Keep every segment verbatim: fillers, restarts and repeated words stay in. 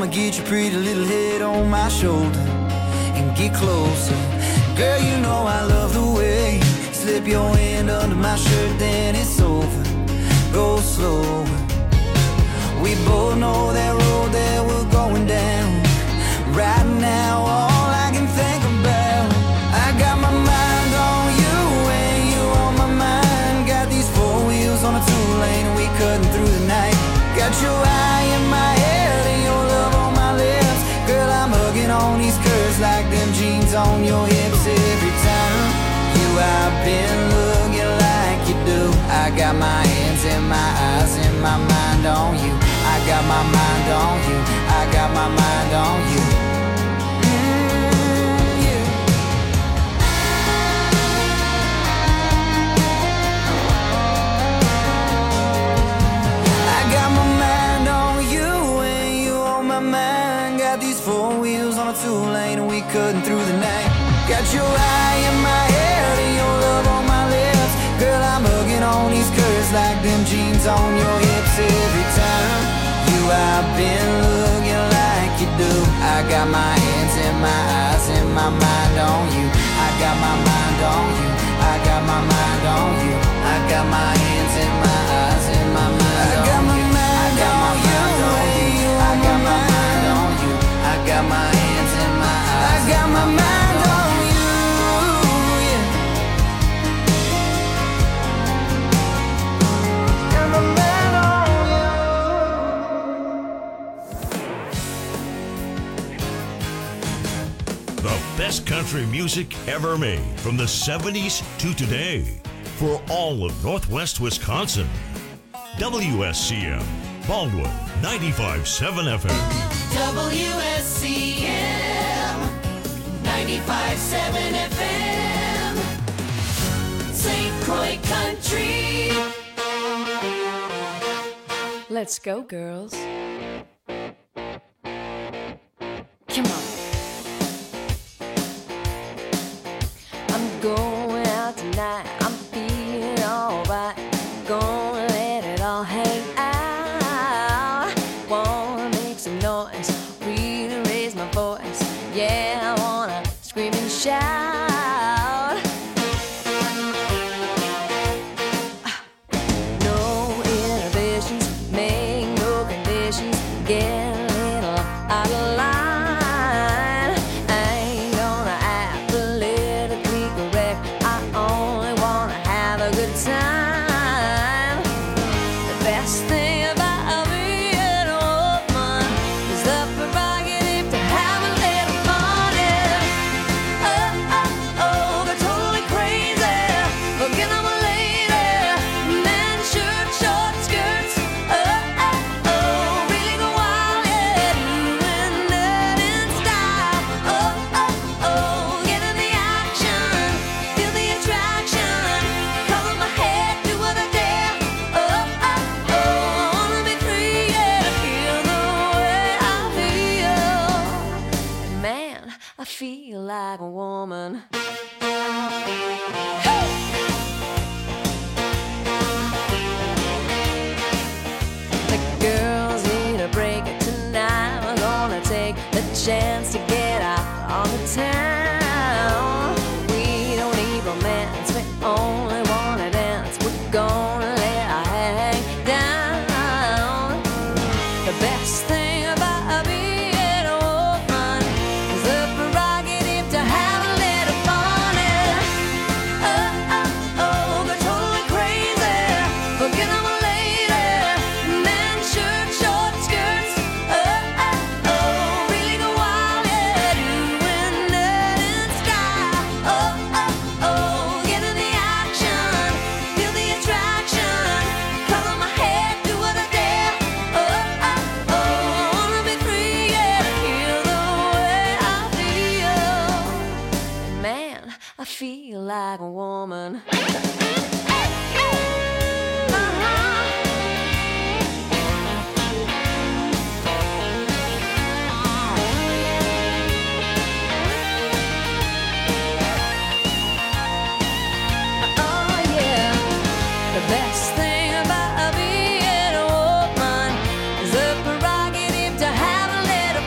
wanna get your pretty little head on my shoulder and get closer. Girl, you know I love the way you slip your hand under my shirt, then it's over. Go slow. We both know that road that we're going down. Right now, all I can think about, I got my mind on you and you on my mind. Got these four wheels on a two-lane and we cutting through the night. Got your eye in my head and your love on my lips. Girl, I'm hugging on these curves like them jeans on your hips. Every time you I've been looking like you do. I got my hands and my eyes and my mind on you. I got my mind on you. I got my mind on you. Four wheels on a two-lane and we cutting through the night. Got your eye in my head and your love on my lips. Girl, I'm hugging on these curves like them jeans on your hips. Every time you I've been looking like you do. I got my hands and my eyes and my mind on you. I got my mind on you. I got my mind on you. I got my hands and my eyes and my mind on you. I got my mind on you. I got my mind on you. I got my hands in my eyes. I got my mind on you, yeah. Got my mind on you. The best country music ever made from the seventies to today for all of Northwest Wisconsin. W S C M, Baldwin, ninety-five point seven F M. W S C M ninety-five point seven F M, Saint Croix Country. Let's go, girls. Come on. I'm going out tonight. I'm feeling alright. Gonna let it all hang out. Wanna make some noise, really raise my voice. Yeah, I wanna scream and shout. No inhibitions, make no conditions. Get a little out of line. I ain't gonna act politically correct. I only wanna have a good time. The best thing about being a woman is the prerogative to have a little fun. Yeah. Oh, oh, oh, they're totally crazy. Looking at my lady. Men, shirt, short skirts. Oh, oh, oh, really go wild. Yeah, doing that in style. Oh, oh, oh, get in the action. Feel the attraction. Color my head, do what I dare. Oh, oh, oh, I wanna be free, yeah. Feel the way I feel. Man, I feel like a woman. Hey! The girls need a break tonight. We're gonna take the chance to get out on the town. We don't need romance, we only wanna dance. We're gonna let our hang down. The best thing about being a woman is the prerogative to have a little fun. Yeah. Oh, oh, oh, they're totally crazy. Looking at my lady. Men, shirt, short skirts. Oh, oh, oh, really go wild. Yeah, doing that in style. Oh, oh, oh, get in the action. Feel the attraction. Color my head, do what I dare. Oh, oh, oh, I wanna be free. Yeah, feel the way I feel. Man, I feel like a woman. Oh yeah, the best thing about being a woman is the prerogative to have a little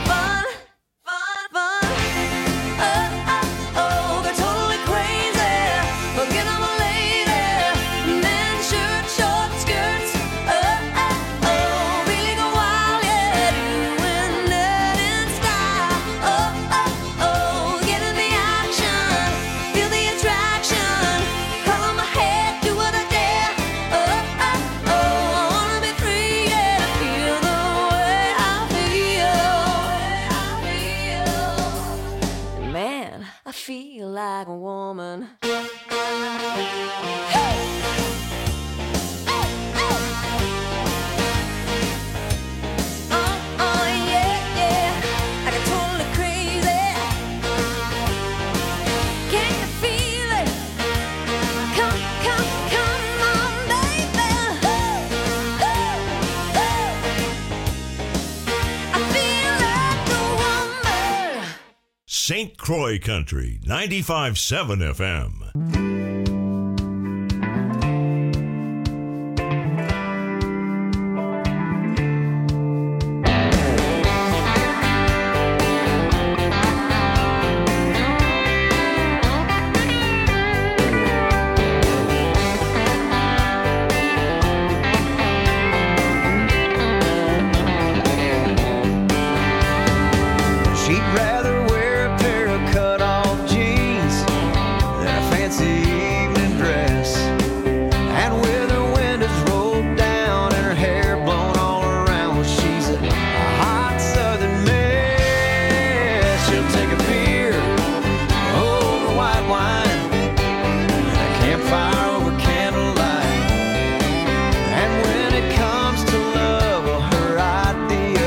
a woman. Saint Croix Country, ninety-five point seven F M. She'd rather wear a pair of cut-off jeans than a fancy evening dress. And with her windows rolled down and her hair blown all around, well, she's a hot southern mess. She'll take a beer over white wine and a campfire over candlelight. And when it comes to love, well, her idea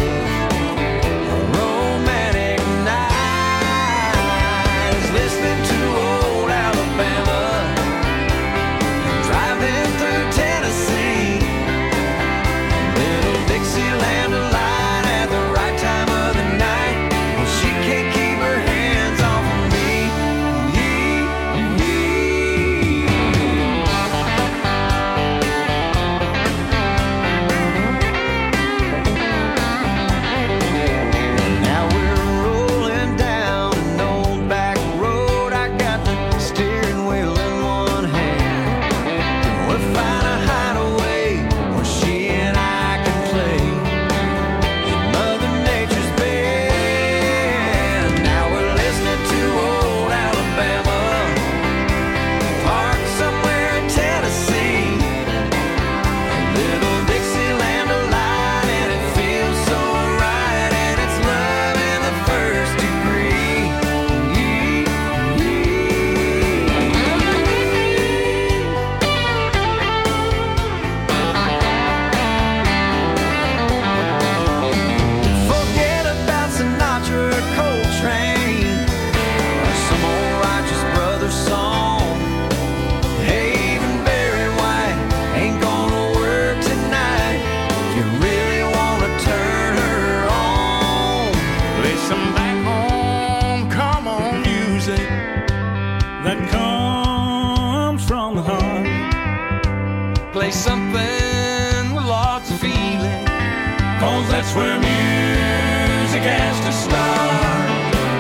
something with lots of feeling, 'cause that's where music has to start.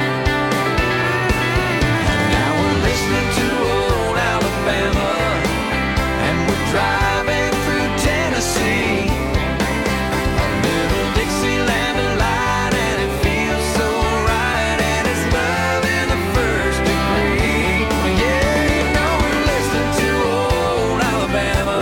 And now we're listening to old Alabama, and we're driving through Tennessee, a little Dixieland delight, and it feels so right, and it's love in the first degree. Yeah, you know we're listening to old Alabama.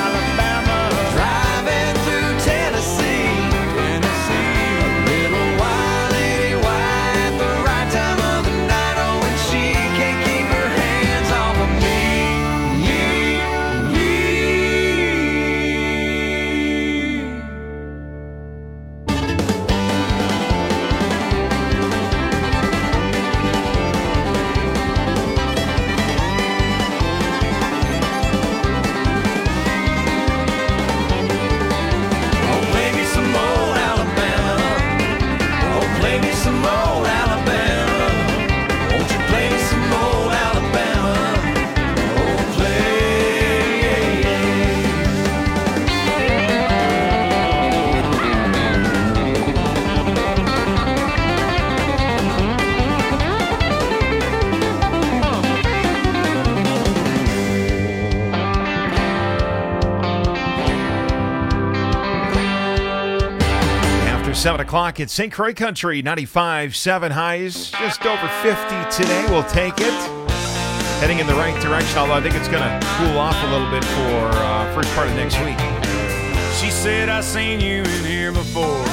seven o'clock at Saint Croix Country, ninety-five point seven highs, just over fifty today. We'll take it. Heading in the right direction, although I think it's going to cool off a little bit for uh, first part of next week. She said, I seen you in here before.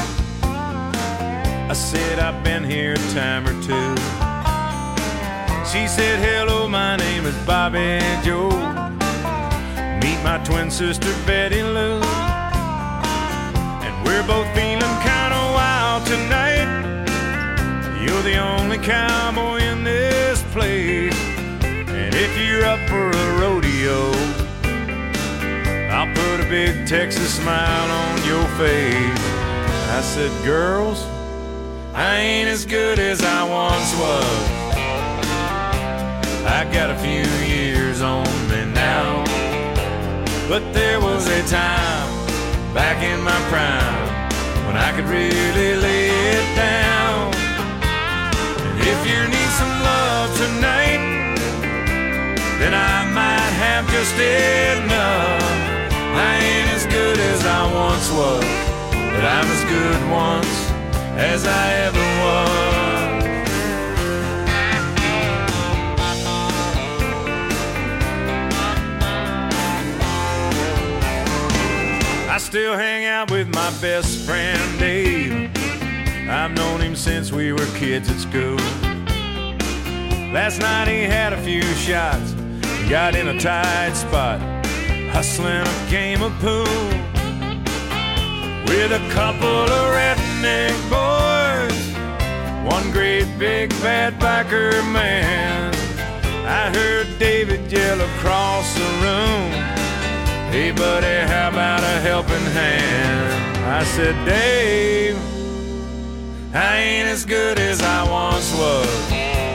I said, I've been here a time or two. She said, hello. is Bobby Joe. Meet my twin sister Betty Lou. And we're both feeling kinda wild tonight. You're the only cowboy in this place. And if you're up for a rodeo, I'll put a big Texas smile on your face. I said, girls, I ain't as good as I once was. I got a few years on me now. But there was a time back in my prime when I could really lay it down. And if you need some love tonight, then I might have just enough. I ain't as good as I once was, but I'm as good once as I ever was. I still hang out with my best friend Dave. I've known him since we were kids at school. Last night he had a few shots, got in a tight spot, hustling a game of pool with a couple of redneck boys, one great big bad biker man. I heard David yell across the room, hey buddy, how about a helping hand? I said, Dave, I ain't as good as I once was.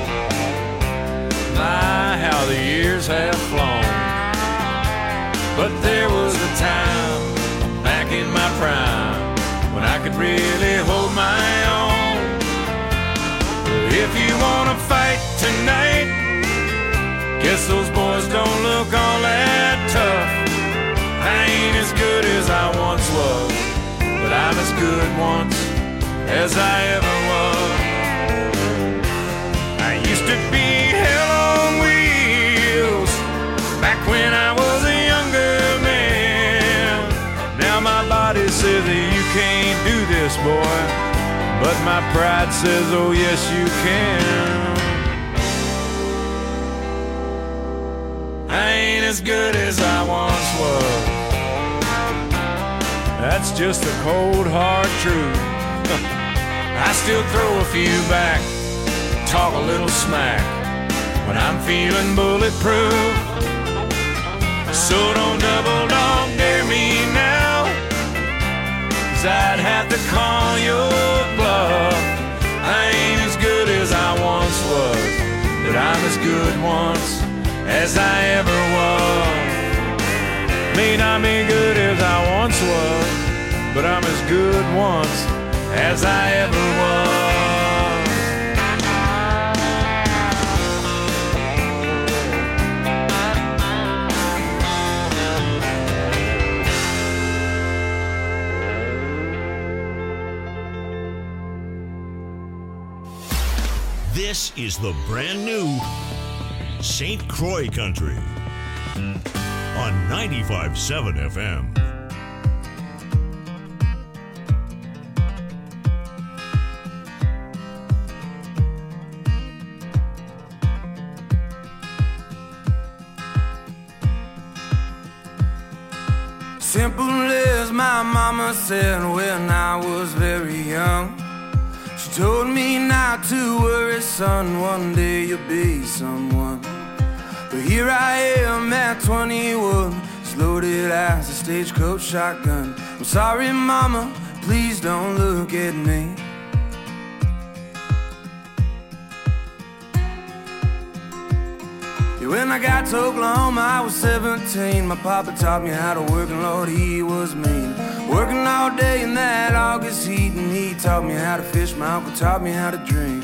My, how the years have flown. But there was a time back in my prime when I could really hold my own. If you wanna fight tonight, guess those boys don't look all that tough. I ain't as good as I once was, but I'm as good once as I ever was. I used to be hell on wheels back when I was a younger man. Now my body says that you can't do this, boy, but my pride says, oh yes you can. I ain't as good as I once was. That's just the cold hard truth. I still throw a few back, talk a little smack when I'm feeling bulletproof. So don't double dog dare me now, 'cause I'd have to call your bluff. I ain't as good as I once was, but I'm as good once as I ever was. May not be good as I once was, but I'm as good once as I ever was. This is the brand new Saint Croix Country on ninety-five point seven F M. Simple as my mama said when I was very young. She told me not to worry, son, one day you'll be someone. But here I am at twenty-one, as loaded as a stagecoach shotgun. I'm sorry, mama, please don't look at me. When I got to Oklahoma, I was seventeen. My papa taught me how to work, and Lord, he was mean. Working all day in that August heat, and he taught me how to fish. My uncle taught me how to drink.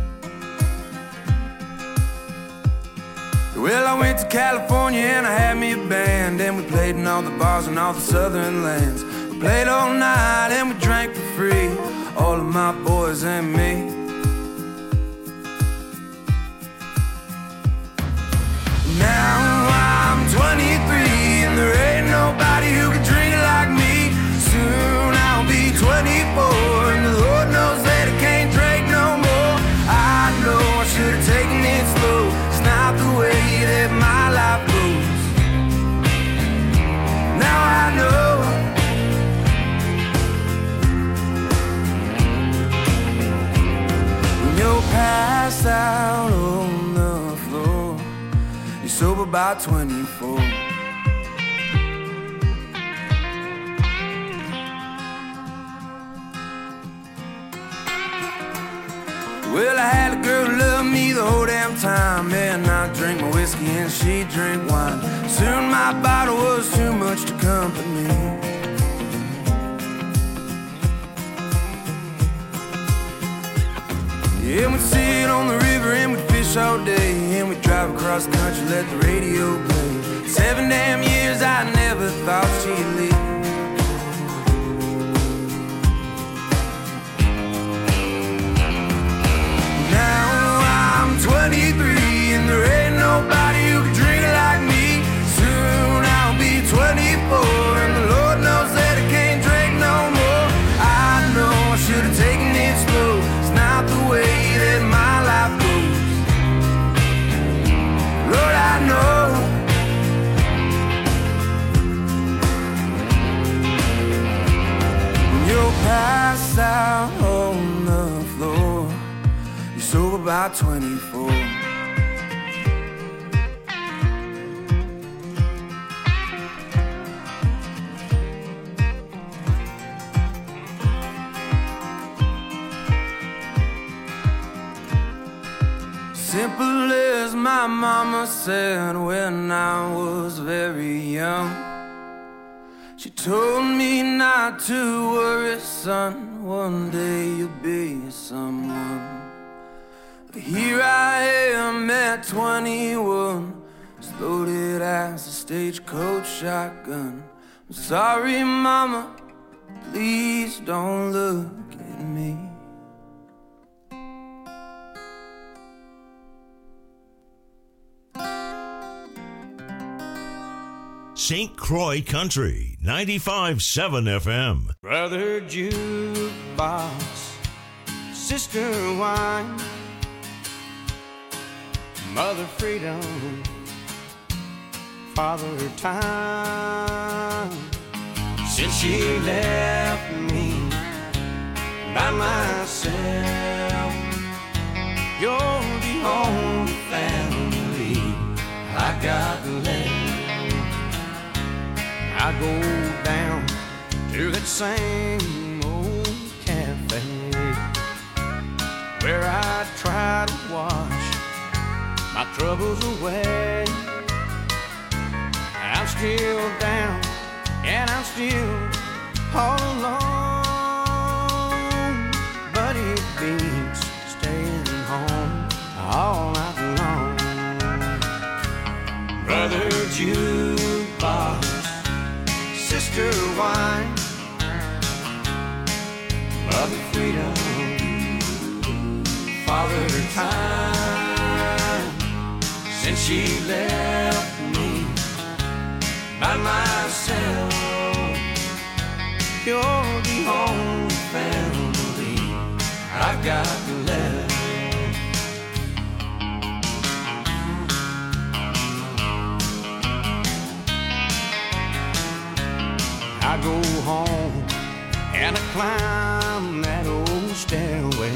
Well, I went to California and I had me a band, and we played in all the bars in all the southern lands. We played all night and we drank for free, all of my boys and me. Now I'm twenty-three and there ain't nobody who can drink like me. Soon I'll be twenty-four and the Lord knows that I can't drink no more. I know I should have taken it slow. It's not the way that my you're sober by twenty-four. Well, I had a girl who loved me the whole damn time. And I drank my whiskey and she drank wine. Soon my bottle was too much to company. Yeah, we'd sit on the river and we'd fish all day. And we'd drive across the country, let the radio play. Seven damn years I never thought she'd leave. twenty-three and there ain't nobody who can drink like me. Soon I'll be twenty-four and the Lord knows that I can't drink no more. I know I should have taken it slow. It's not the way that my life goes. Lord, I know. When you're passed out on the floor, you're sober by twenty-four. Simple as my mama said when I was very young. She told me not to worry, son, one day you'll be someone. Here I am at twenty-one, as loaded as a stagecoach shotgun. I'm sorry, mama, please don't look at me. Saint Croix Country, ninety-five point seven F M. Brother jukebox, sister wine, mother freedom, father time. Since she left me by myself, you're the only family I got left. I go down to that same old cafe where I try to wash my troubles away. I'm still down and I'm still all alone, but it beats staying home all night long. Brother jukebox, sister wine, mother freedom, father time. Since she left me by myself, you're the only family I've got left. I go home and I climb that old stairway,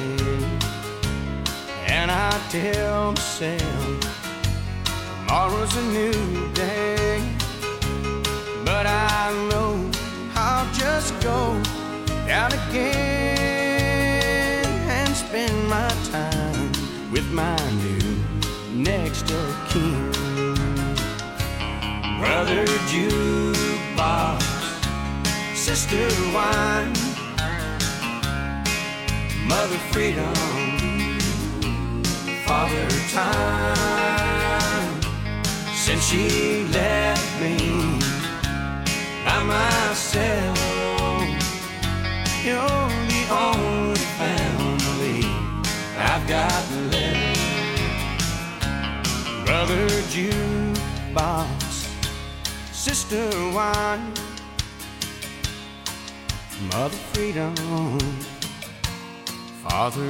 and I tell myself tomorrow's a new day. But I know I'll just go down again and spend my time with my new next of kin. Brother jukebox, sister wine, mother freedom, father time. Since she left me by myself, you're the only family I've got left. Brother jukebox, sister wine, mother freedom, father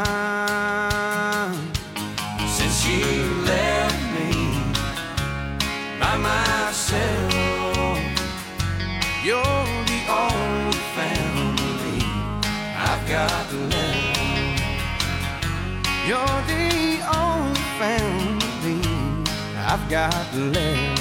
time. Since she left me by myself, you're the only family I've got left. You're the only family I've I've got left.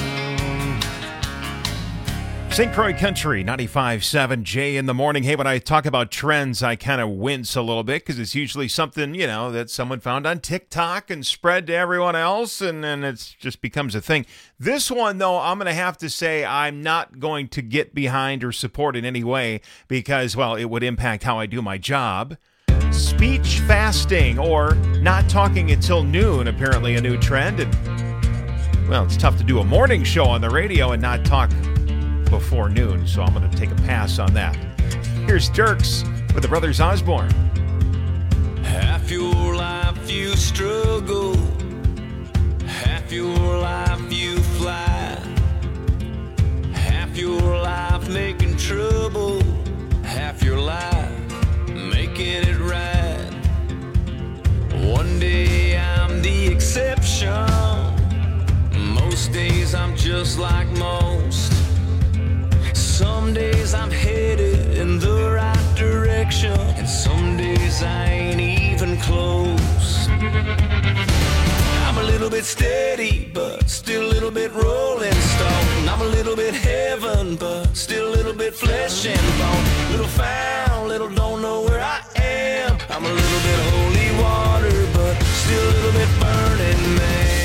Saint Croix Country, ninety-five point seven, Jay in the morning. Hey, when I talk about trends, I kind of wince a little bit because it's usually something, you know, that someone found on TikTok and spread to everyone else, and then it just becomes a thing. This one, though, I'm going to have to say I'm not going to get behind or support in any way because, well, it would impact how I do my job. Speech fasting, or not talking until noon, apparently a new trend. And, well, it's tough to do a morning show on the radio and not talk before noon, so I'm going to take a pass on that. Here's Dirks with the Brothers Osborne. Half your life you struggle, half your life you fly, half your life making trouble, half your life making it right. One day I'm the exception, most days I'm just like most. Some days I'm headed in the right direction, and some days I ain't even close. I'm a little bit steady, but still a little bit rolling stone. I'm a little bit heaven, but still a little bit flesh and bone. Little found, little don't know where I am. I'm a little bit holy water, but still a little bit burning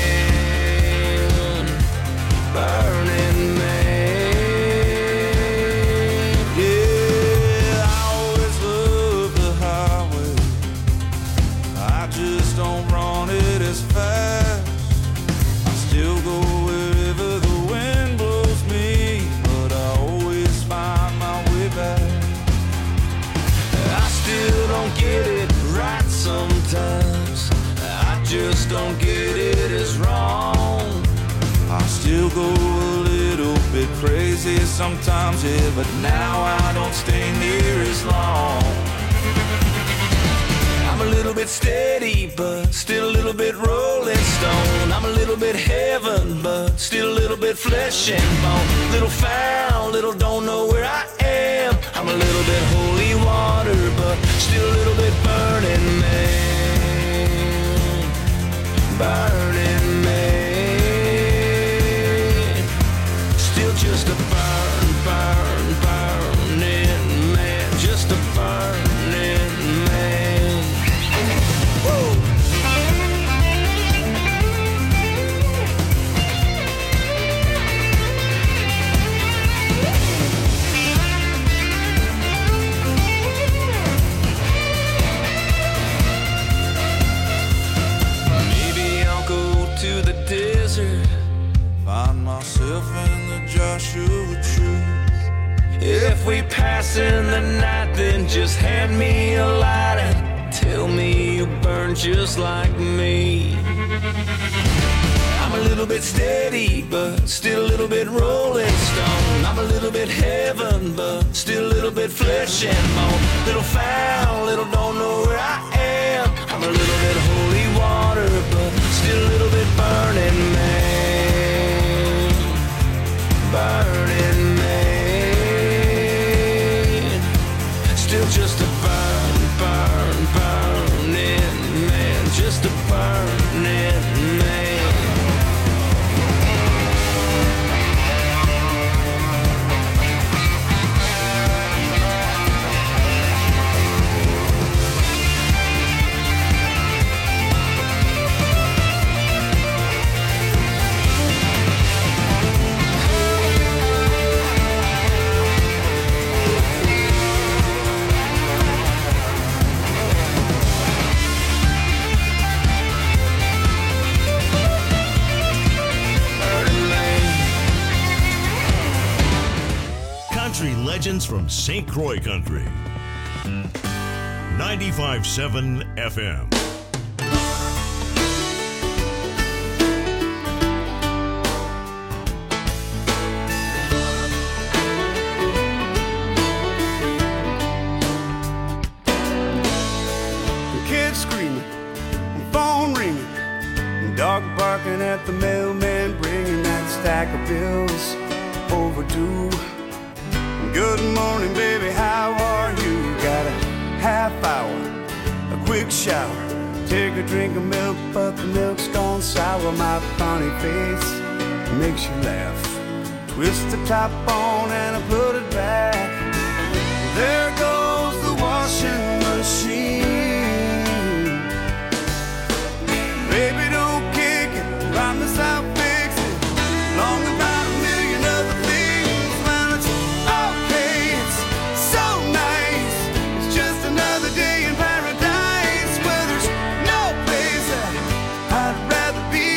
man. Burning man. Don't run it as fast. I still go wherever the wind blows me, but I always find my way back. I still don't get it right sometimes. I just don't get it as wrong. I still go a little bit crazy sometimes, yeah, but now I don't stay near as long. I'm a little bit steady, but still a little bit rolling stone. I'm a little bit heaven, but still a little bit flesh and bone. Little found, little don't know where I am. I'm a little bit holy water, but still a little bit burning man. Burning man. Still just a burn, burn, burning man. Just a burning man. Find myself in the Joshua tree. If we pass in the night, then just hand me a light and tell me you burn just like me. I'm a little bit steady, but still a little bit rolling stone. I'm a little bit heaven, but still a little bit flesh and bone. Little found, little don't know where I am. I'm a little bit holy water, but still a little bit burning man. Burning man. Still just a burn, burn, burning man. Just a burning man. Legends from Saint Croix Country. ninety-five point seven F M. The kids screaming, phone ringing, dog barking at the mailman, bringing that stack of bills overdue. Good morning, baby, how are you? Got a half hour, a quick shower, take a drink of milk, but the milk's gone sour. My funny face makes you laugh. Twist the top on and I put it back. There goes the washing machine. Baby, don't kick it, promise I'll fix it. Long about a million other things. Well, it's okay, it's so nice. It's just another day in paradise where there's no place that I'd rather be.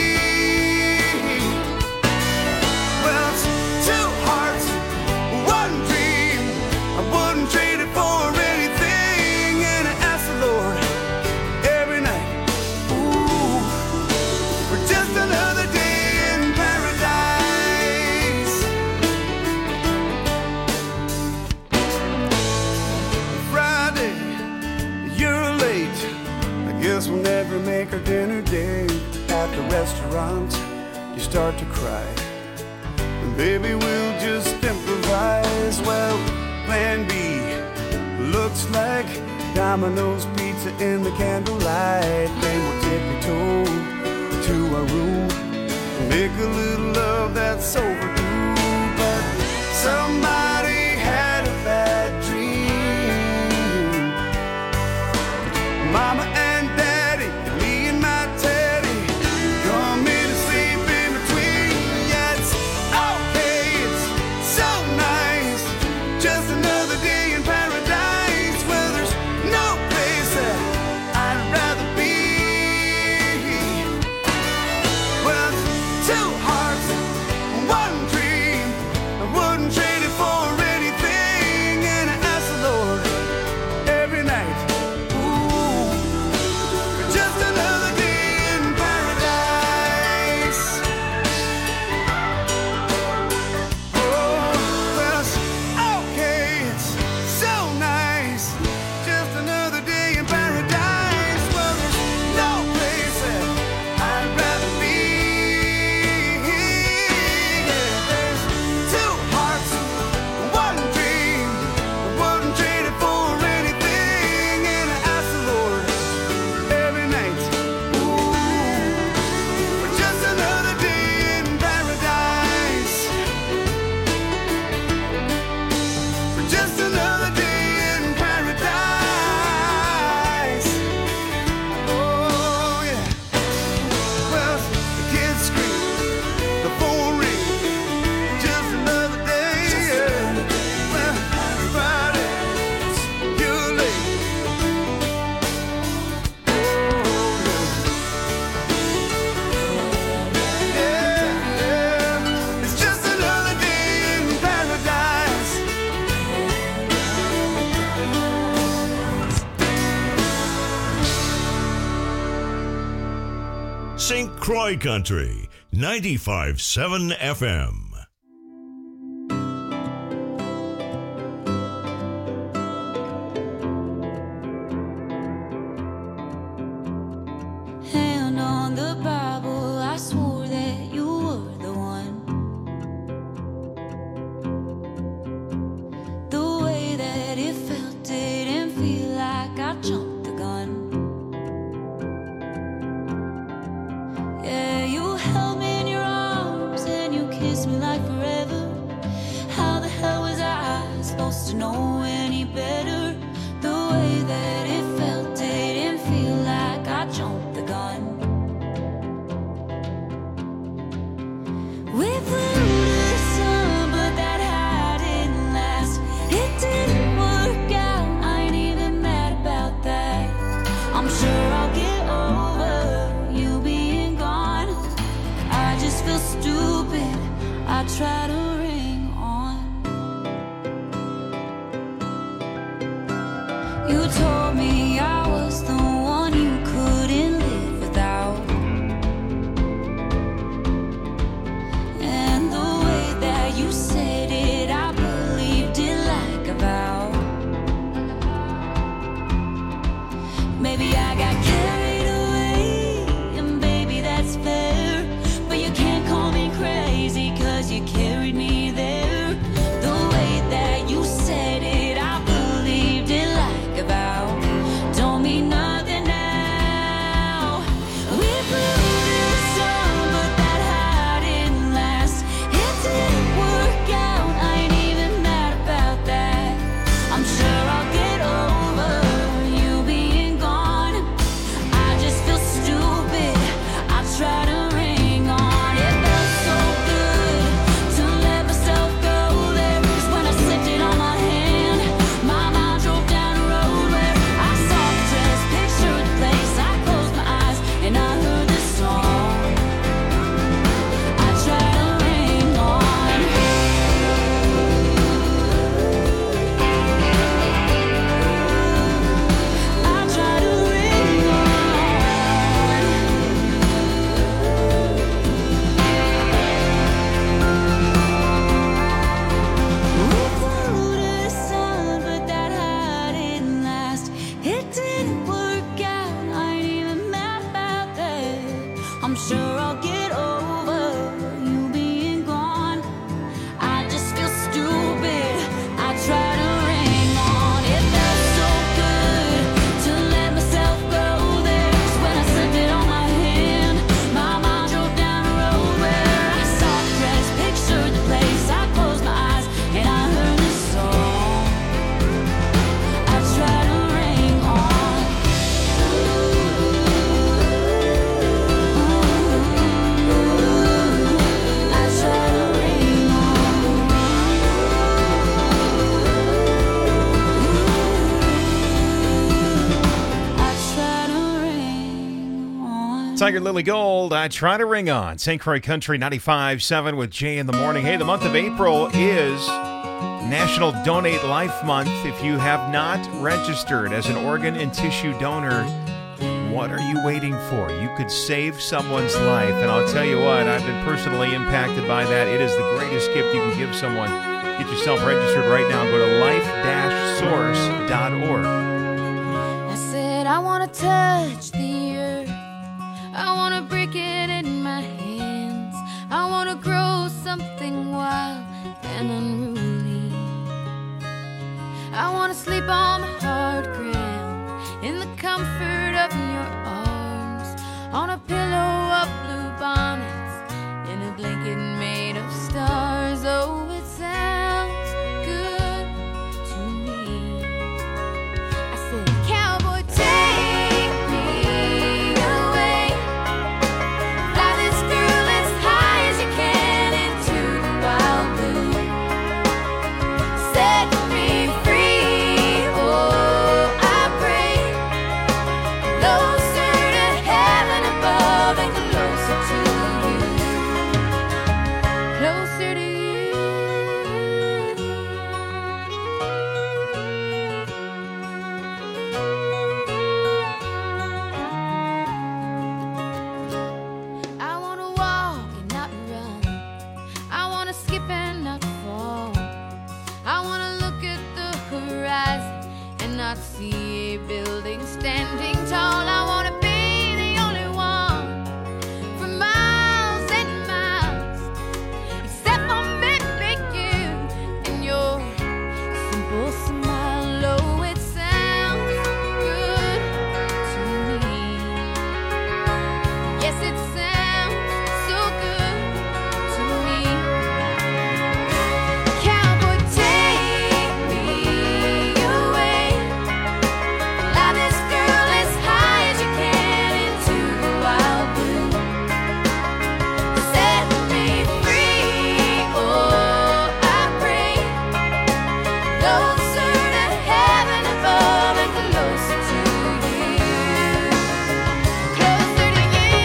Well, it's two hearts, one dream. I wouldn't trade it for anything. And I ask the Lord every night, ooh, for just another day in paradise. Friday, you're late. I guess we'll never make our dinner date. At the restaurant, you start to cry. And baby, we'll just improvise. Well, plan B looks like Domino's pizza in the candlelight. Then we'll tiptoe to our room and make a little love that's overdue. But somebody had a bad dream. Mama and Daddy, me and my Teddy, come in and sleep in between. Yeah, it's okay, it's so nice. Just another day in paradise where there's no place that I'd rather be. Well, it's two hearts, one dream. I wouldn't trade it for anything. And I ask the Lord every night, ooh, for just another day in paradise. Oh, well, it's okay, it's so nice. Just another day in paradise. Well, there's no place that I'd rather be. Yeah, there's two hearts, one dream. I wouldn't trade it for anything. And I ask the Lord every night, ooh, for just another day in paradise. For just another day in paradise. Oh, yeah. Well, the kids scream, the phone rings. Just another day. Yeah. Well, Friday, you're late. Oh, yeah. Yeah, yeah. It's just another day in paradise. Saint Croix Country, ninety-five point seven F M. Hand on the Bible, I swore that you were the one. The way that it felt didn't feel like I jumped the gun. Yeah, you held me in your arms and you kissed me like forever. How the hell was I supposed to know any better? The way that it felt didn't feel like I jumped the gun. We flew to the sun, but that high didn't last. It didn't work out, I ain't even mad about that. I'm sure I'll get over you being gone. I just feel stupid, I try to ring on. You told me I was the one you couldn't live without. And the way that you said it, I believed it like a vow. Maybe I got carried away, and baby that's fair. But you can't call me crazy, cause you carried me there. The way that you said it, I believed it like a vow. Tiger Lily Gold, I Try to Ring On. Saint Croix Country ninety-five point seven with Jay in the morning. Hey, the month of April is National Donate Life Month. If you have not registered as an organ and tissue donor, what are you waiting for? You could save someone's life. And I'll tell you what, I've been personally impacted by that. It is the greatest gift you can give someone. Get yourself registered right now. Go to life dash source dot org. I said I want to touch the earth. I want to break it in my hands. I want to grow something wild and unruly. I want to sleep on the hard ground in the comfort of your arms, on a pillow of blue bonnets, in a blanket made of stars. Oh, it sounds good to me. I said, cowboy, take me away. Fly this girl as high as you can into the wild blue. Set me free, oh, I pray. Closer to heaven above and closer to you. Closer to you. I wanna walk and not run. I wanna skip and not fall. I wanna look at the horizon and not see a building standing tall. I wanna be the only one for miles and miles, except for maybe you and your simple smile. Oh, it sounds good to me. Yes, it sounds so good to me. Cowboy, take me away. Fly this girl as high as you can into the wild blue. Set me free, oh, I pray. Closer to heaven above and closer to you. Closer to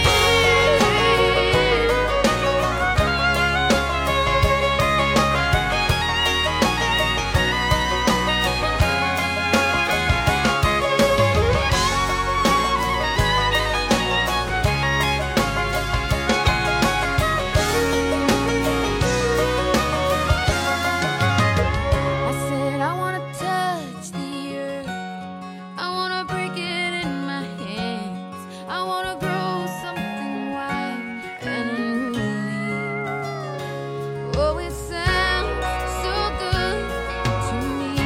I said I wanna touch the earth. I wanna break it in my hands. I wanna grow something wild and unruly. Oh, it sounds so good to me.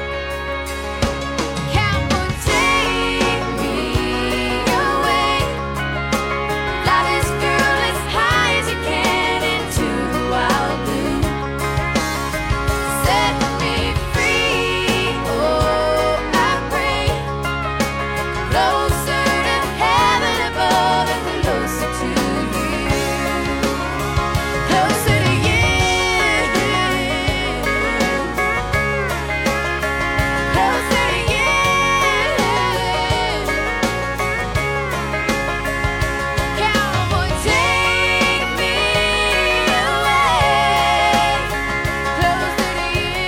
Cowboy, take me away. Fly this girl as high as you can into the wild blue. Set me free, oh, I pray. Closer to heaven above and closer to you. Closer to you. Closer to you. Cowboy, take me away. Closer to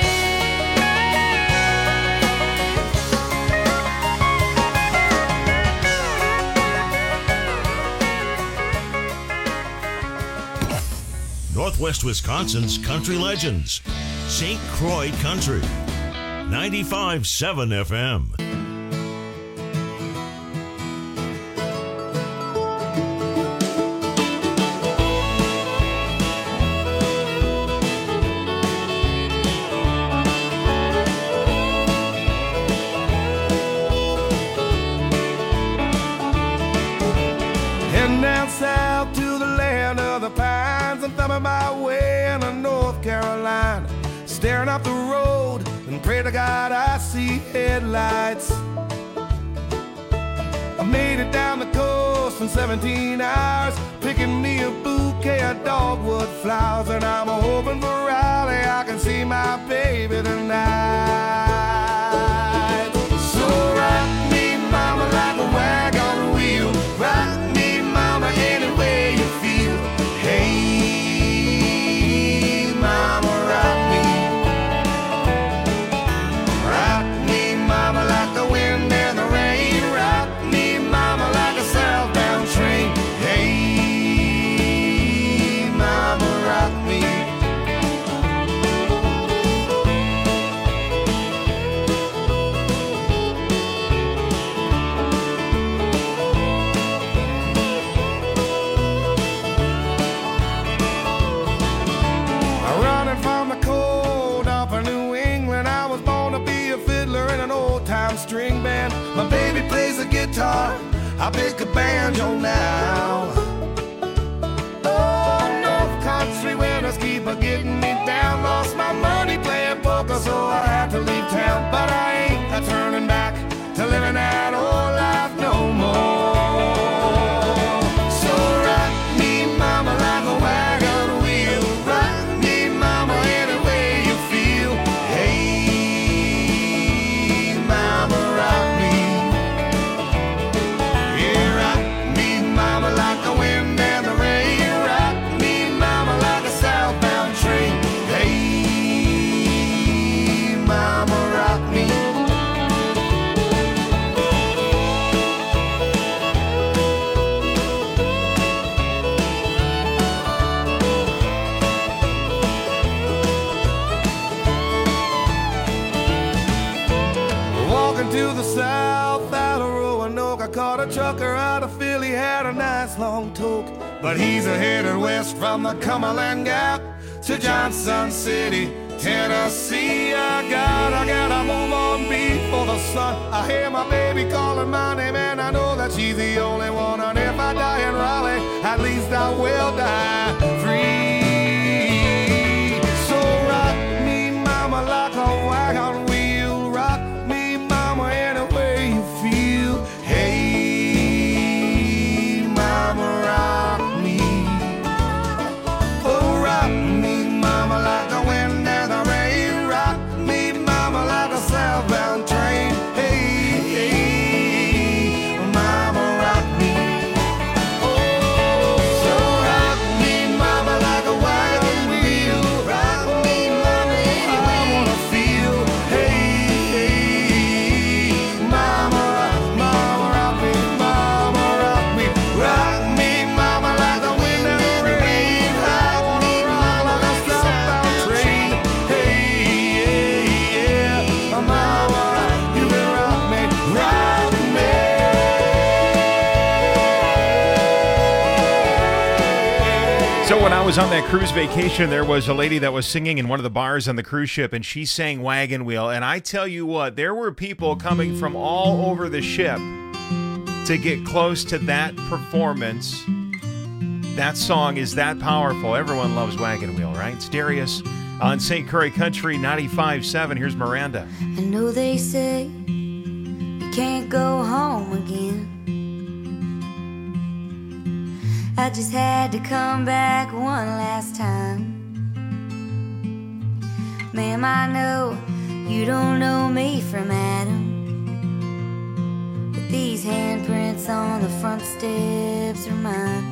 Northwest Wisconsin's country legends. Saint Croix Country. ninety-five point seven F M. Heading down south to the land of the pines. I'm thumbing my way into North Carolina, staring up the road and pray to God I see headlights. I made it down the coast in seventeen hours, picking me a bouquet of dogwood flowers, and I'm hoping for Raleigh I can see my baby tonight. So rock me, mama, like a wagon wheel. Rock me, mama, I pick a banjo now. Oh, North Country winters keep a getting me down. Lost my money playing poker, so I had to leave town. But I ain't a turning back to living that old life no more. So rock me, mama, like a wagon wheel. Rock me, mama, any way you feel. Hey, mama, rock me. Yeah, rock me, mama, like the wind and the rain. Rock me, mama, like a southbound train. Hey, mama, rock me. Walking to the south out of Roanoke, I caught a trucker out of Philly, had a nice long toke. But he's a headed west from the Cumberland Gap to Johnson City, Tennessee. I got, I gotta move on before the sun. I hear my baby calling my name and I know that she's the only one. And if I die in Raleigh, at least I will die free. So rock me, mama, like a wagon wheel. Rock me, mama, any way you feel. Hey, mama, rock me. Oh, rock me, mama, like the wind and the rain. Rock me, mama, like a southbound train. Hey, hey, mama, rock me. Oh, so rock me, mama, like a wagon wheel. Rock me, mama, any way I wanna feel. Hey, hey, mama, rock, mama, rock me, mama, rock me. Rock me, mama, like the wind and the rain. Rock me, mama, like a southbound train. Hey, yeah, yeah, mama, you can rock me, rock me. So when I was on that cruise vacation, there was a lady that was singing in one of the bars on the cruise ship, and she sang Wagon Wheel. And I tell you what, there were people coming from all over the ship to get close to that performance. That song is that powerful. Everyone loves Wagon Wheel, right? It's Darius on Saint Croix Country ninety-five seven. Here's Miranda. I know they say you can't go home again. I just had to come back one last time. Ma'am, I know you don't know me from Adam, but these handprints on the front steps are mine.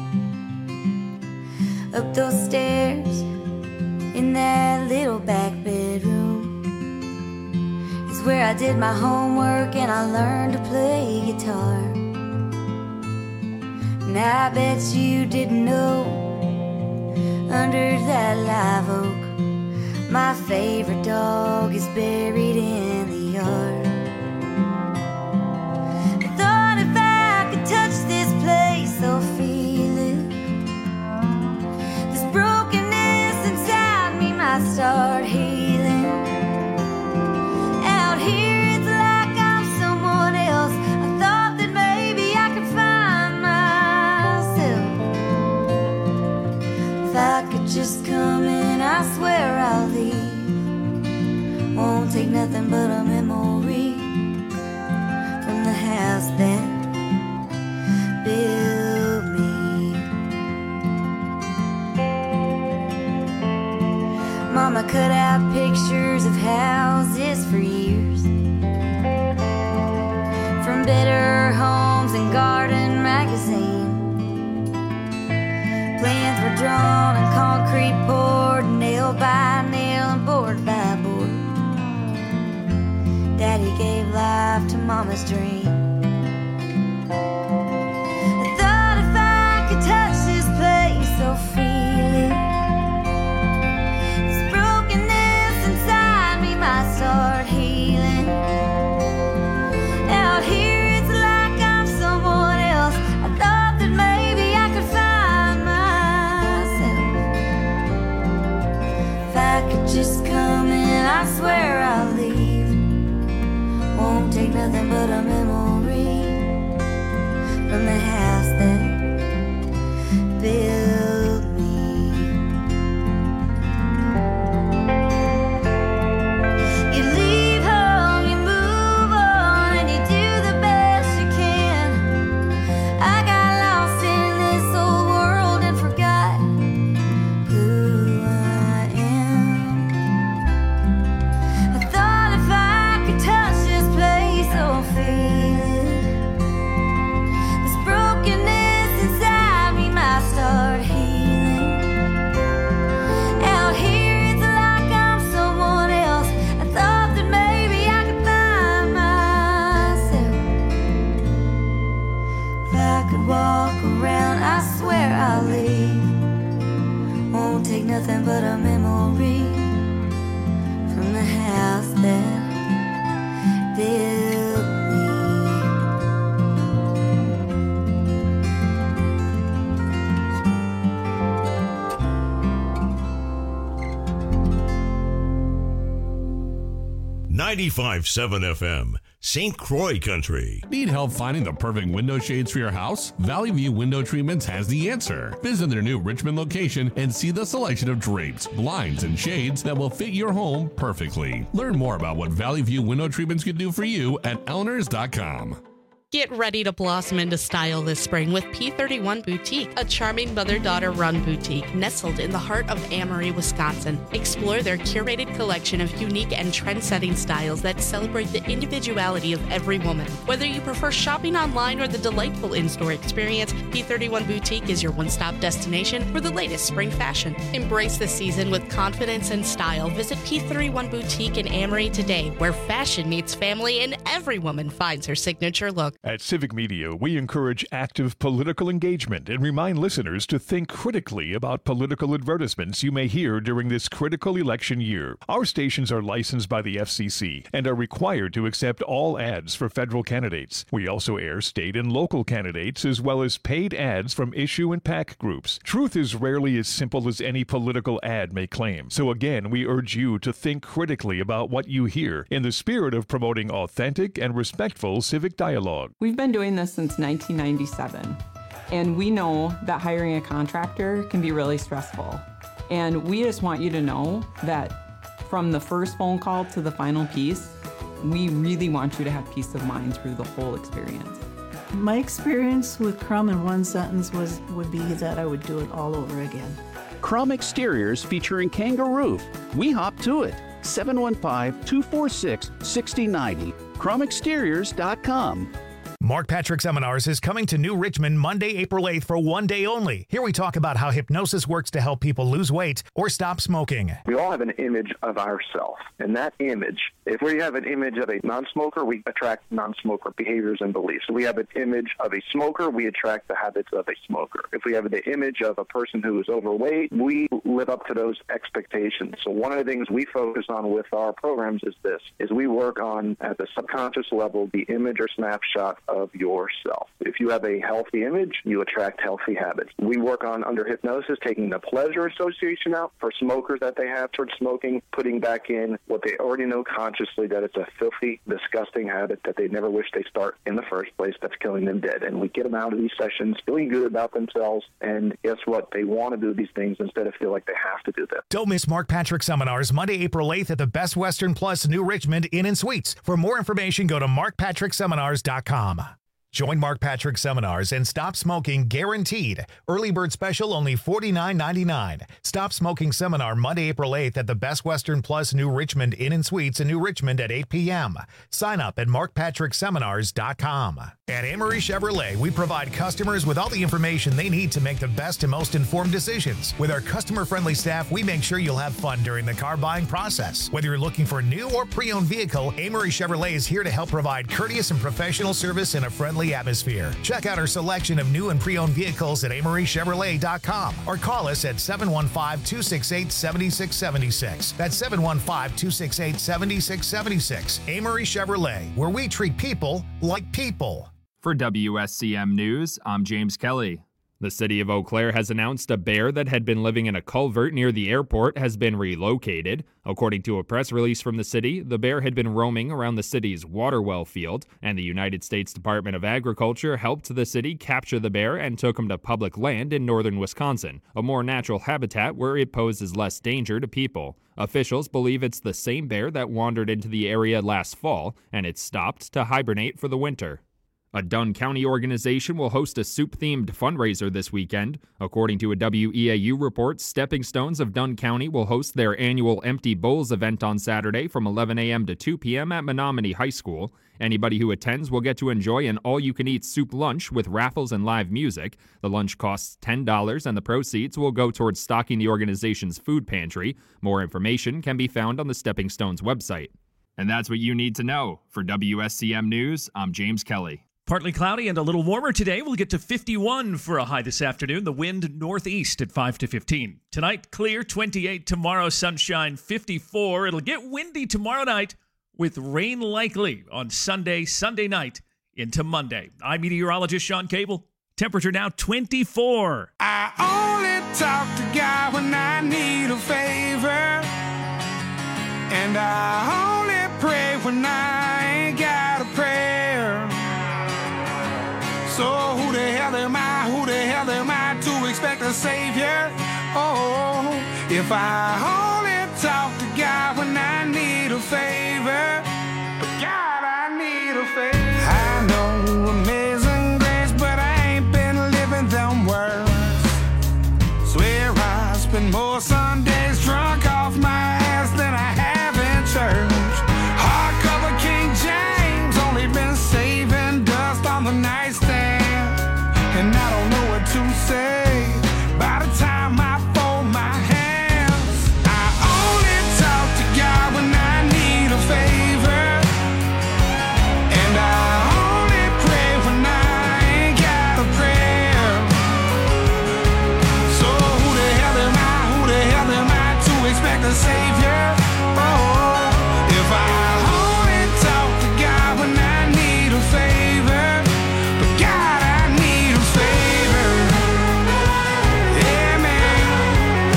Up those stairs in that little back bedroom is where I did my homework and I learned to play guitar. And I bet you didn't know, under that live oak, my favorite dog is buried in the yard. I thought if I could touch this place or feel it, this brokenness inside me might start healing. Out here it's like I'm someone else. I thought that maybe I could find myself. If I could just come in, I swear I'll leave. Won't take nothing but a memory from the house that built me. Mama cut out pictures of houses for years, from Better Homes and Garden magazine. Plans were drawn and concrete poured, nail by nail and board by board. Daddy gave life to Mama's dream. I thought if I could touch this place or feel it, this brokenness inside me might start healing. Out here it's like I'm someone else. I thought that maybe I could find myself. If I could just come in, I swear I'll leave. Won't take nothing but a memory from from the house that built me. You leave home, you move on, and you do the best you can. I got lost in this old world and forgot who I am. I thought if I could touch this place or feel it, this brokenness inside me might start healing. Out here it's like I'm someone else. I thought that maybe I could find myself. If I could walk around, I swear I'll leave. Won't take nothing but a memory from the house that built me. ninety-five point seven F M, Saint Croix Country. Need help finding the perfect window shades for your house? Valley View Window Treatments has the answer. Visit their new Richmond location and see the selection of drapes, blinds, and shades that will fit your home perfectly. Learn more about what Valley View Window Treatments can do for you at elinors dot com. Get ready to blossom into style this spring with P thirty-one Boutique, a charming mother-daughter run boutique nestled in the heart of Amory, Wisconsin. Explore their curated collection of unique and trend-setting styles that celebrate the individuality of every woman. Whether you prefer shopping online or the delightful in-store experience, P thirty-one Boutique is your one-stop destination for the latest spring fashion. Embrace the season with confidence and style. Visit P thirty-one Boutique in Amory today, where fashion meets family and every woman finds her signature look. At Civic Media, we encourage active political engagement and remind listeners to think critically about political advertisements you may hear during this critical election year. Our stations are licensed by the F C C and are required to accept all ads for federal candidates. We also air state and local candidates as well as paid ads from issue and PAC groups. Truth is rarely as simple as any political ad may claim. So again, we urge you to think critically about what you hear in the spirit of promoting authentic and respectful civic dialogue. We've been doing this since nineteen ninety-seven, and we know that hiring a contractor can be really stressful. And we just want you to know that from the first phone call to the final piece, we really want you to have peace of mind through the whole experience. My experience with Crum in one sentence was would be that I would do it all over again. Crum Exteriors featuring Kangaroo. We hop to it. seven one five, two four six, six zero nine zero. crum exteriors dot com. Mark Patrick Seminars is coming to New Richmond Monday, April eighth for one day only. Here we talk about how hypnosis works to help people lose weight or stop smoking. We all have an image of ourselves, and that image, if we have an image of a non-smoker, we attract non-smoker behaviors and beliefs. If we have an image of a smoker, we attract the habits of a smoker. If we have the image of a person who is overweight, we live up to those expectations. So one of the things we focus on with our programs is this, is we work on, at the subconscious level, the image or snapshot of yourself. If you have a healthy image, you attract healthy habits. We work on, under hypnosis, taking the pleasure association out for smokers that they have towards smoking, putting back in what they already know consciously, that it's a filthy, disgusting habit that they never wish they start in the first place, that's killing them dead. And we get them out of these sessions feeling good about themselves, and guess what? They want to do these things instead of feel like they have to do them. Don't miss Mark Patrick Seminars Monday, April eighth at the Best Western Plus New Richmond Inn and Suites. For more information, go to mark patrick seminars dot com. Join Mark Patrick Seminars and stop smoking guaranteed. Early bird special only forty-nine ninety-nine. Stop smoking seminar Monday, April eighth at the Best Western Plus New Richmond Inn and Suites in New Richmond at eight p.m. Sign up at mark patrick seminars dot com. At Amory Chevrolet, we provide customers with all the information they need to make the best and most informed decisions. With our customer-friendly staff, we make sure you'll have fun during the car buying process. Whether you're looking for a new or pre-owned vehicle, Amory Chevrolet is here to help provide courteous and professional service in a friendly atmosphere. Check out our selection of new and pre-owned vehicles at amory chevrolet dot com or call us at seven one five, two six eight, seven six seven six. That's seven one five, two six eight, seven six seven six. Amory Chevrolet, where we treat people like people. For W S C M News, I'm James Kelly. The city of Eau Claire has announced a bear that had been living in a culvert near the airport has been relocated. According to a press release from the city, the bear had been roaming around the city's water well field, and the United States Department of Agriculture helped the city capture the bear and took him to public land in northern Wisconsin, a more natural habitat where it poses less danger to people. Officials believe it's the same bear that wandered into the area last fall, and it stopped to hibernate for the winter. A Dunn County organization will host a soup-themed fundraiser this weekend. According to a W E A U report, Stepping Stones of Dunn County will host their annual Empty Bowls event on Saturday from eleven a.m. to two p.m. at Menominee High School. Anybody who attends will get to enjoy an all-you-can-eat soup lunch with raffles and live music. The lunch costs ten dollars, and the proceeds will go towards stocking the organization's food pantry. More information can be found on the Stepping Stones website. And that's what you need to know. For W S C M News, I'm James Kelly. Partly cloudy and a little warmer today. We'll get to fifty-one for a high this afternoon. The wind northeast at five to fifteen. Tonight, clear, twenty-eight. Tomorrow, sunshine, fifty-four. It'll get windy tomorrow night with rain likely on Sunday, Sunday night into Monday. I'm meteorologist Sean Cable. Temperature now twenty-four. I only talk to God when I need a favor, and I only pray when I ain't got a prayer. So who the hell am I, who the hell am I to expect a savior? Oh, if I only talk to God when I need a favor, but God, I need a favor. I know amazing grace, but I ain't been living them words. Swear I spend more Sundays drunk off my ass than I have in church. Hardcover King James, only been saving dust on the nightstand. And I don't know what to say by the time I fold my hands. I only talk to God when I need a favor, and I only pray when I ain't got a prayer. So who the hell am I, who the hell am I to expect a savior? Oh, if I only talk to God when I need a favor, but God, I need a favor. Amen.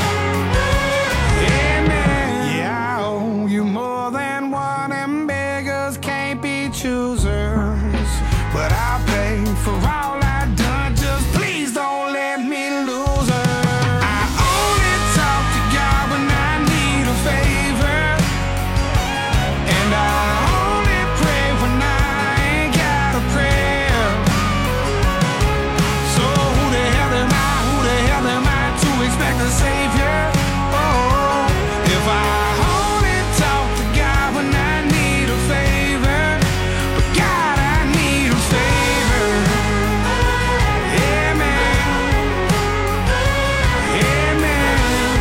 Amen. Yeah, I owe you more than one, and beggars can't be choosers. But I'll pay for all I done, just please don't let me lose her. I only talk to God when I need a favor, and I only pray when I ain't got a prayer. So who the hell am I, who the hell am I to expect a savior? Oh, if I only talk to God when I need a favor, but God, I need a favor. Amen. Amen.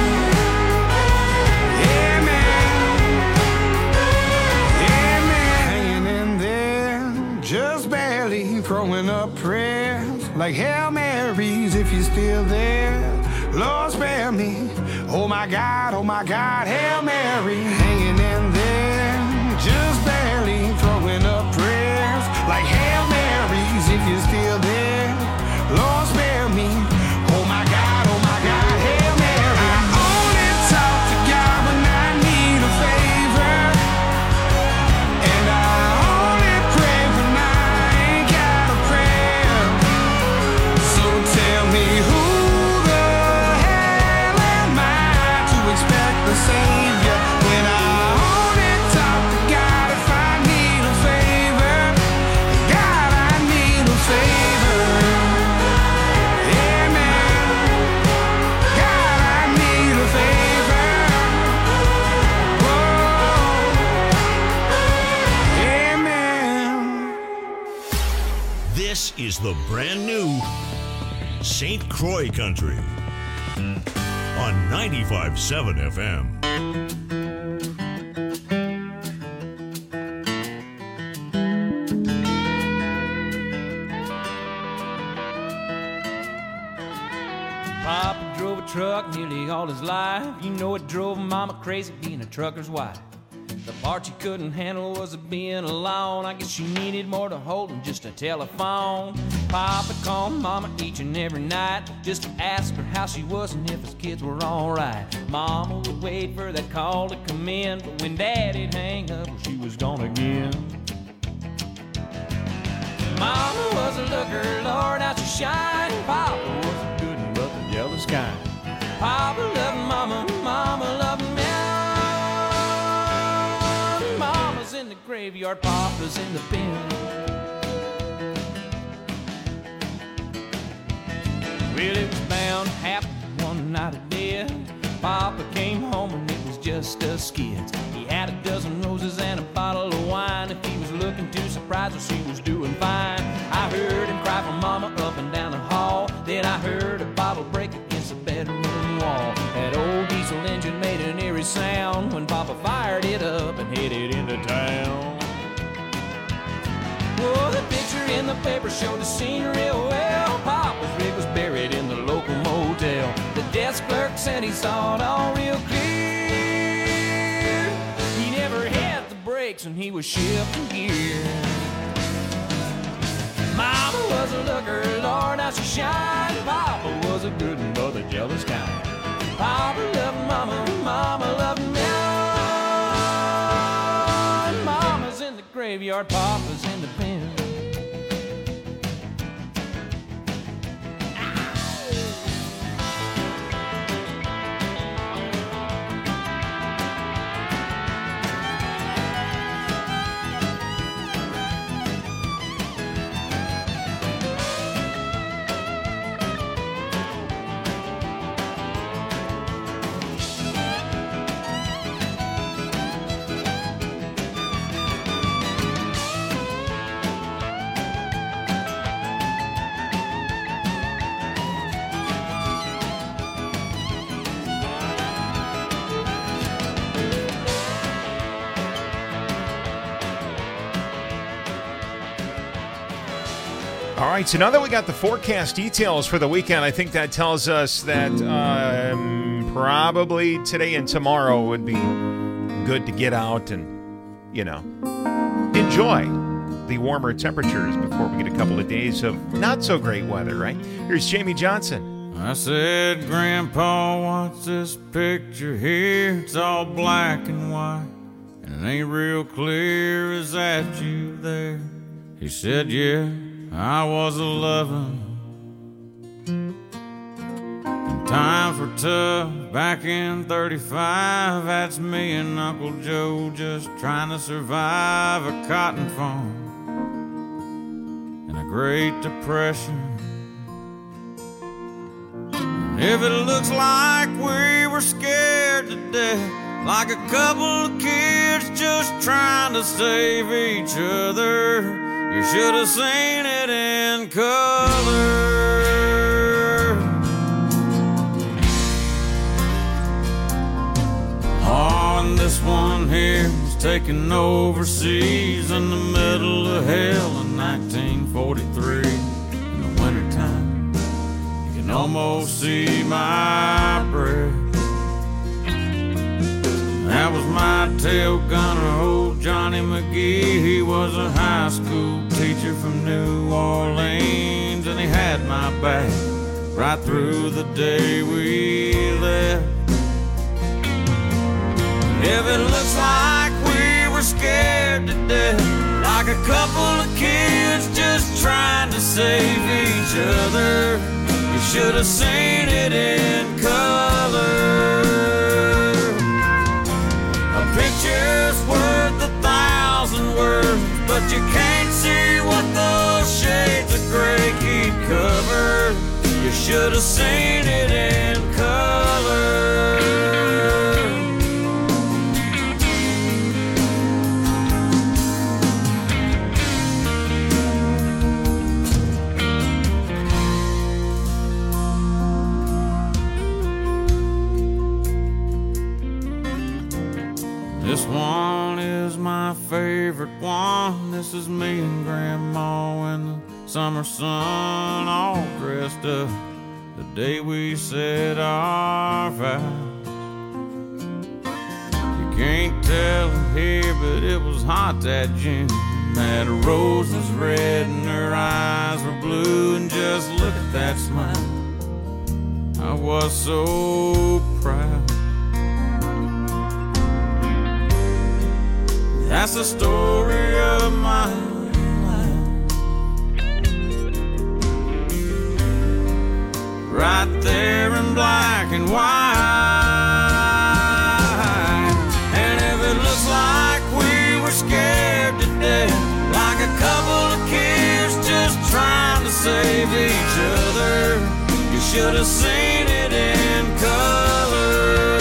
Amen. Hanging in there, just barely throwing up prayers like Hail Marys if you're still there. Lord, spare me. Oh my God, oh my God, Hail Mary. Hanging in there, just barely throwing up prayers like Hail Marys if you're still there. Lord, spare me. Oh my God, oh my God, Hail Mary. I only talk to God when I need a favor, and I only pray when I ain't got a prayer. So tell me who the hell am I to expect the savior when I only talk to God if I need a favor? God, I need a favor. Amen. God, I need a favor. Whoa. Amen. This is the brand new Saint Croix Country on ninety-five point seven F M. Papa drove a truck nearly all his life. You know it drove Mama crazy being a trucker's wife. The part she couldn't handle was being alone. I guess she needed more to hold than just a telephone. Papa called Mama each and every night just to ask her how she was and if his kids were alright. Mama would wait for that call to come in, but when Daddy'd hang up, well, she was gone again. Mama was a looker, Lord, how she shined. Papa was a good one, but the jealous kind. Papa loved Mama, Mama loved me. Mama's in the graveyard, Papa's in the bin. Well, it was bound to happen one night of death. Papa came home and it was just us kids. He had a dozen roses and a bottle of wine. If he was looking too surprised, well, she was doing fine. I heard him cry for Mama up and down the hall. Then I heard a bottle break against the bedroom wall. That old diesel engine made an eerie sound when Papa fired it up and headed into town. Oh, the picture in the paper showed the scene real well. Papa's rig was buried in the local motel. The desk clerk said he saw it all real clear. He never had the brakes when he was shifting gear. Mama was a looker, Lord, how she shined. Papa was a good one, but the jealous kind. Papa loved Mama, Mama loved me. Mama's in the graveyard, Papa's in the pen. All right, so now that we got the forecast details for the weekend, I think that tells us that um, probably today and tomorrow would be good to get out and, you know, enjoy the warmer temperatures before we get a couple of days of not so great weather, right? Here's Jamie Johnson. I said, Grandpa, what's this picture here? It's all black and white, and it ain't real clear. Is that you there? He said, yeah, I was a lovin'. And times were tough back in thirty-five. That's me and Uncle Joe just trying to survive a cotton farm and a Great Depression. And if it looks like we were scared to death, like a couple of kids just trying to save each other, you should have seen it in color. Oh, and this one here was taken overseas in the middle of hell in nineteen forty-three. In the wintertime, you can almost see my breath. That was my tail gunner, old Johnny McGee. He was a high school teacher from New Orleans, and he had my back right through the day we left. If it looks like we were scared to death, like a couple of kids just trying to save each other, you should have seen it in color. A picture's worth a thousand words, but you can't see what those shades of gray keep covered. You should have seen it in color. This one is my favorite one. This is me and Grandma in the summer sun, all dressed up the day we said our vows. You can't can't tell here, but it was hot that June. That rose was red and her eyes were blue, and just look at that smile. I was so proud. That's the story of my life, right there in black and white. And if it looks like we were scared to death, like a couple of kids just trying to save each other, you should have seen it in color.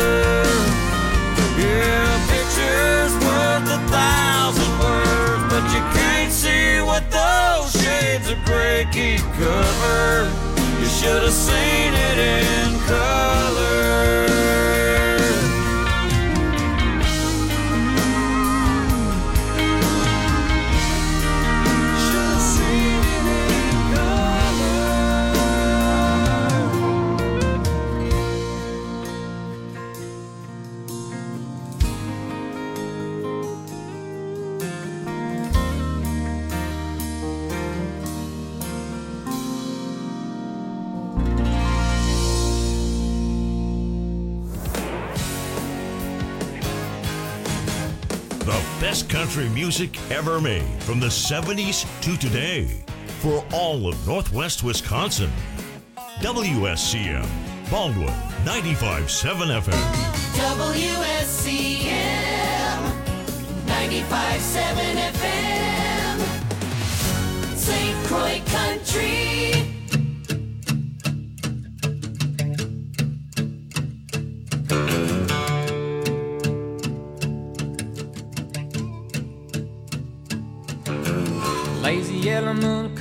Yeah, a picture's worth a thousand words, but you can't see what those shades of gray keep covered. You should have seen it in color. Best country music ever made from the seventies to today for all of Northwest Wisconsin. W S C M, Baldwin, ninety-five point seven F M. W S C M, ninety-five point seven F M, Saint Croix Country. Lazy yellow moon